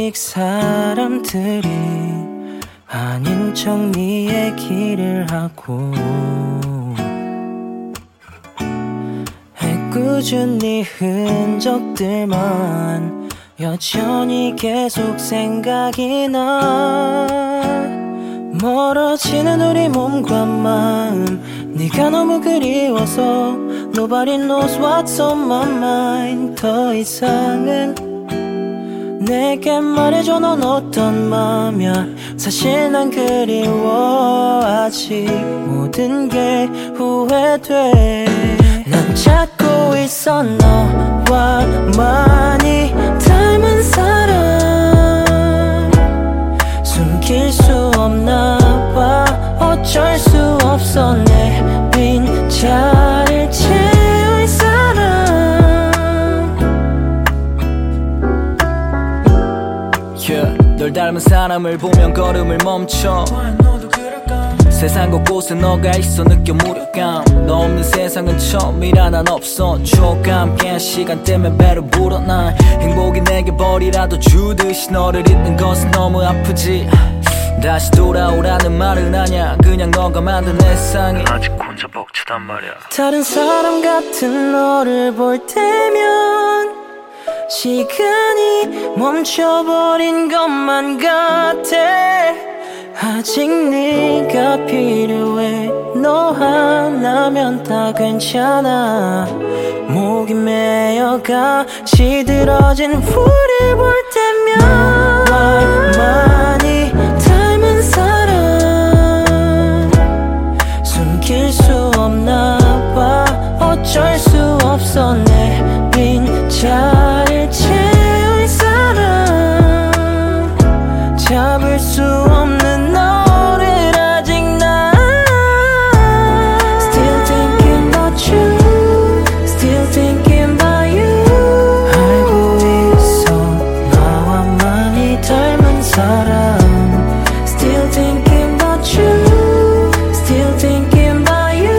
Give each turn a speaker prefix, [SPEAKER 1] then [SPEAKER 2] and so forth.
[SPEAKER 1] 아직 사람들이 아닌 척 네 얘기를 하고 꾸준 네 흔적들만 여전히 계속 생각이 나. 멀어지는 우리 몸과 마음 네가 너무 그리워서 Nobody knows what's on my mind. 더 이상은 내게 말해줘 넌 어떤 맘이야. 사실 난 그리워. 아직 모든 게 후회돼. 난 찾고 있어 너와 많이 닮은 사람. 숨길 수 없나 봐. 어쩔 수 없어 내 빈자리를 채울 사람.
[SPEAKER 2] yeah, 널 닮은 사람을 보면 걸음을 멈춰. 세상 곳곳에 너가 있어 느껴 무력감. 너 없는 세상은 처음이라 난 없어. 추억과 함께한 시간 때문에 배로 불어. 난 행복이 내게 벌이라도 주듯이 너를 잊는 것은 너무 아프지. 다시 돌아오라는 말은 아냐. 그냥 너가 만든 내 세상이
[SPEAKER 3] 아직 혼자 벅차단 말이야.
[SPEAKER 1] 다른 사람 같은 너를 볼 때면 시간이 멈춰버린 것만 같아. 아직 네가 필요해. 너 하나면 다 괜찮아. 목이 메어가 시들어진 우릴 볼 때면 너와 많이 닮은 사람. 숨길 수 없나 봐. 어쩔 수 없어 내 빈자리를 채울 사람. 잡을 수 없는 너를 아직 난 Still thinking about you. Still thinking about you. 알고 있어 나와 많이 닮은 사람. Still thinking about you. Still thinking about you.